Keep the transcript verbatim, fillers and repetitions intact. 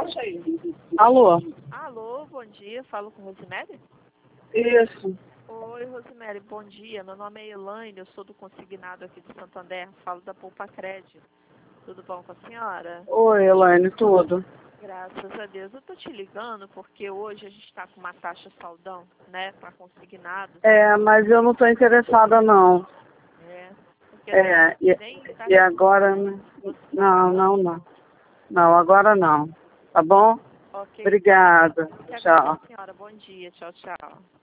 Alô? Alô, bom dia. Falo com Rosemary? Isso. Oi, Rosemary, bom dia. Meu nome é Elaine, eu sou do consignado aqui de Santander. Falo da Poupa Crédito. Tudo bom com a senhora? Oi, Elaine, tudo. Graças a Deus. Eu tô te ligando porque hoje a gente está com uma taxa saldão, né, para consignado. É, mas eu não estou interessada, não. É. Porque É, e, nem e agora... Não, não, não. Não, agora não. Tá bom? Ok. Obrigada. Quero Tchau. a senhora. Bom dia. Tchau, tchau.